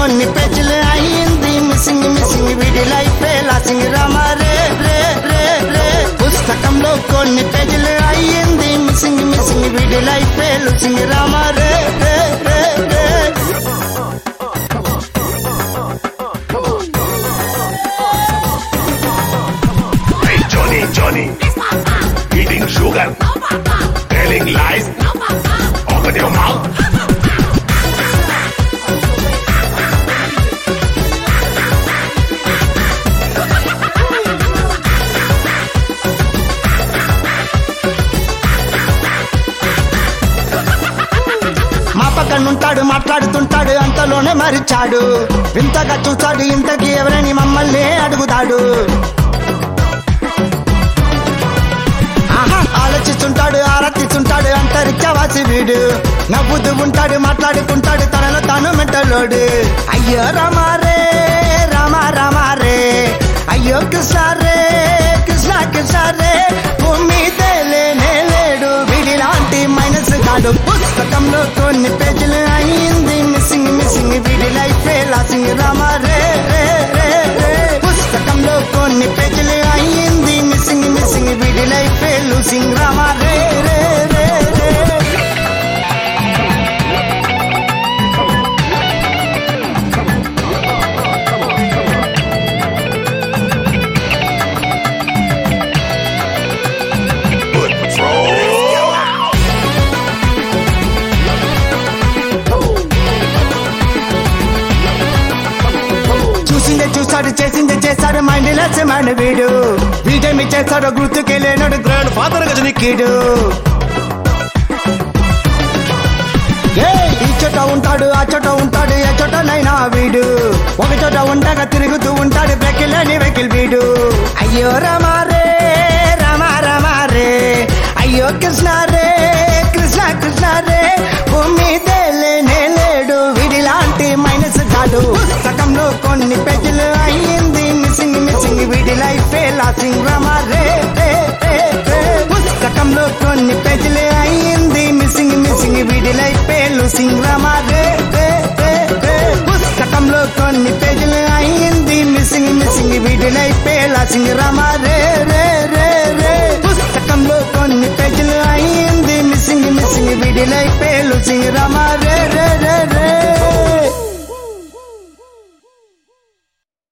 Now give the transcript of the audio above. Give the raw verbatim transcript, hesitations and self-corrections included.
కొన్ని పేజీలు అయ్యింది మిస్సింగ్ మిస్సింగ్ వీడి లైఫ్ లాసింగ్ రామా రే రే రే రే పుస్తకంలో కొన్ని పేజీలు అయ్యింది మిస్సింగ్ మిస్సింగ్ వీడి లైఫ్ లూసింగ్ రామా రే రే రే రే Johnny, Johnny, eating sugar, telling lies, open your mouth. మా పక్కనుంటాడు మాట్లాడుతుంటాడు అంతలోనే మరిచాడు వింతగా చూస్తాడు ఇంతకీ ఎవరని మమ్మల్ని అడుగుతాడు ఆలోచిస్తుంటాడు ఆరాధిస్తుంటాడు అంతరిక్షవాసి వీడు నవ్వుతూ ఉంటాడు మాట్లాడుకుంటాడు తనలో తాను మెంటలోడు అయ్యో రామారే రామ రామారే అయ్యో కృష్ణ రే కృష్ణ కృష్ణ రే భూమి లేనే లేడు వీడి లాంటి మైనస్ కాడు పుస్తకంలో కొన్ని పేజీలు అయ్యింది మిస్సింగ్ మిస్సింగ్ వీడి లైఫ్ లాసింగ్ రామారే రే రే రే పుస్తకంలో కొన్ని పేజీలు అయ్యింది మిస్సింగ్ మిస్సింగ్ వీడి లైఫ్ లూసింగ్ రామా రే రే రే రే Good patrol. చూసిందే చూసాడు చేసిందే చేశాడు మైండ్ లెస్ మైండ్ వీడు వీడేమి చేస్తాడో గుర్తుకే లేనాడు గ్రాండ్ ఫాదర్ గజనికీడు ఈ చోట ఉంటాడు ఆ చోట ఉంటాడు ఏ చోటనైనా వీడు ఒక చోట ఉండగా తిరుగుతూ ఉంటాడు బ్రెకిలని వెకిల్ వీడు అయ్యో రామారే రామ రామారే అయ్యో కృష్ణ రే కృష్ణ కృష్ణ రే భూమి లేనే లేడు వీడి లాంటి మైనస్ కాడు పుస్తకంలో కొన్ని పేజీలు అయ్యింది మిస్సింగ్ మిస్సింగ్ వీడి లైఫ్ లాసింగ్ రామా రే రే రే రే పుస్తకంలో కొన్ని పేజీలు అయ్యింది మిస్సింగ్ మిస్సింగ్ వీడి లైఫ్ లూసింగ్ రామా రే రే రే రే పుస్తకంలో కొన్ని పేజీలు అయ్యింది మిస్సింగ్ మిస్సింగ్ వీడి లైఫ్ లాసింగ్ రామా రే రే రే రే పుస్తకంలో కొన్ని పేజీలు అయ్యింది మిస్సింగ్ మిస్సింగ్ వీడి లైఫ్ లూసింగ్ రామా రే రే రే రే